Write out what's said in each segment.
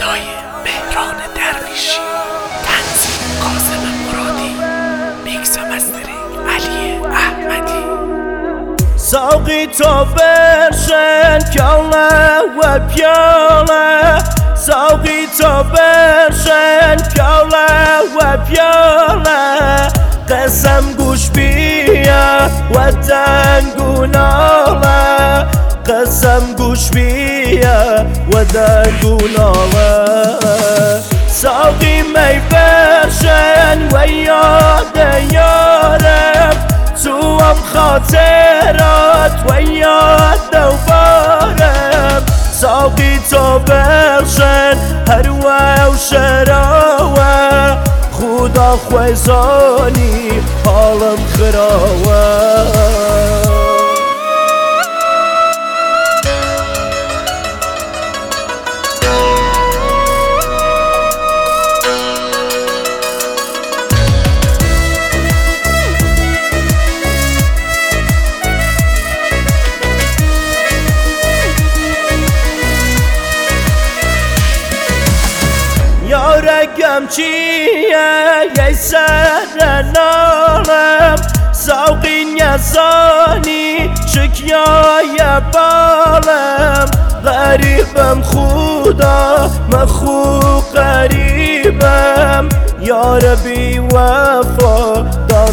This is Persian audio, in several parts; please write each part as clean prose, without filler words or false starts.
صدای مهران درویشی، تنظیم قاسم مرادی، میکس مسترینگ علی احمدی. ساقی تو برشن کاله و پیاله، ساقی تو برشن کاله و پیاله، قسم گوش بیا و دنگو ناله، قسم گوش بیا و دنگو ناله. ساقی می برشن و یاد یارم، تو هم خاطرات و یاد دوبارم. ساقی تو برشن هر و شراوه، خدا خویزانی حالم خراوه. یارگم چیه یه سر نالم، ساقی نزانی شکیای بالم. غریبم خدا مخو قریبم، یار بی وفا دا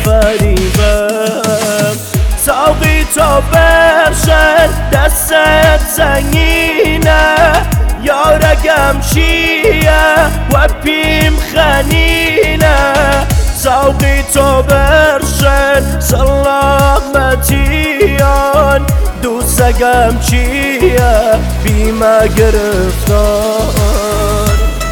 سفریبم. ساقی تو برشن دستت سنگینه، یارگم چیه و پیم خنینه. ساقی تو برشن سلامتیان، دوستگم چیه بیمه گرفتار.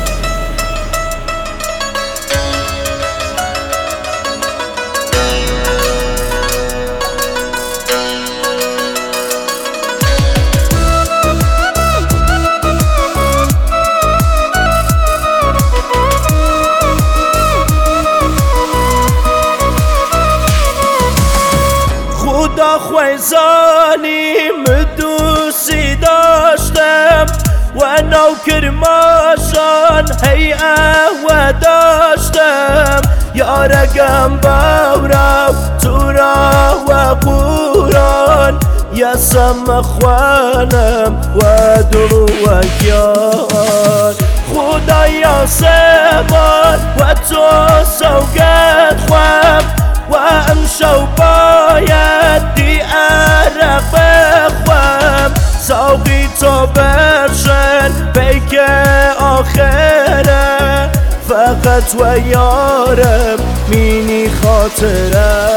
خدا خویزانی مدوسی داشتم و نوکر ماشان هیئه و داشتم. یارگم باورم تو را و قرآن، یسم خوانم و دلو و گیان. خدا یاسمان و تو سوگت خوام، و امشو باید دی عرق بخوام. ساقی تو برشن پیک آخره، فقط و یارم مینی خاطره.